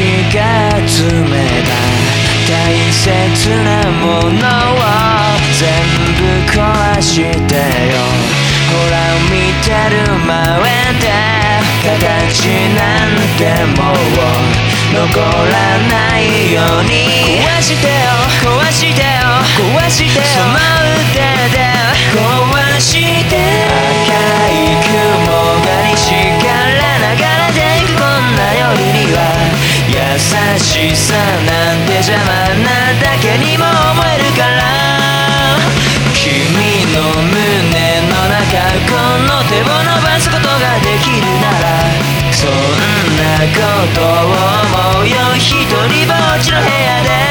が詰めた大切なものを全部壊してよ。ほら見てる前で形なんてもう残らないように壊してよ壊してよ壊してよその腕で壊して赤い雲が西から流れていくこんな夜には優しさなんて邪魔なだけにも思えるから君の胸の中この手を伸ばすことができるならそんなことを思うよ一人ぼっちの部屋で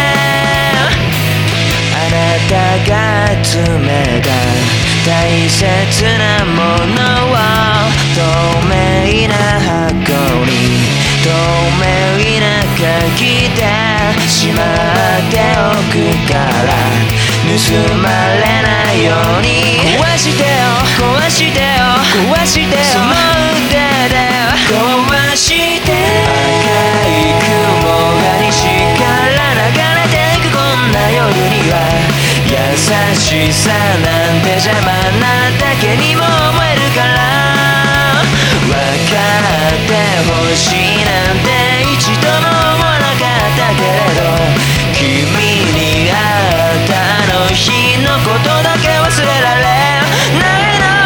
あなたが詰めた大切なものを透明な箱に透明な鍵でしまっておくから盗まれないように壊してよ壊してよ壊してよその腕で壊して赤い雲が西から流れていくこんな夜には優しさなんて邪魔なだけにも思えるから分かってほしいなんて一度も思わなかったけれど君に会ったあの日のことだけ忘れられないの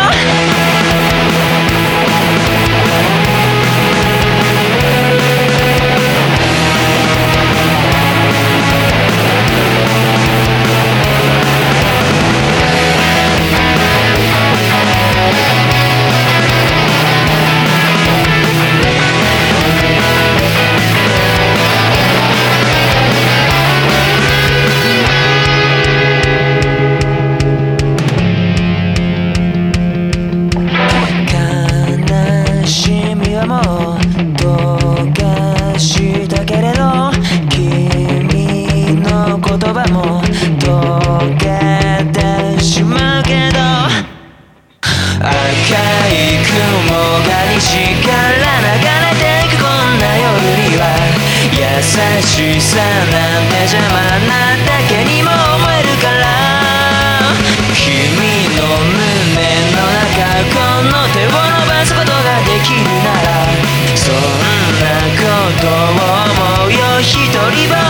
もうどうかしたけれど君の言葉も溶けてしまうけど赤い雲が西から流れていくこんな夜には優しさなんて邪魔なだけにも思えるから君の胸の中この手を伸ばすことができるならそんなことを思うよ一人ぼ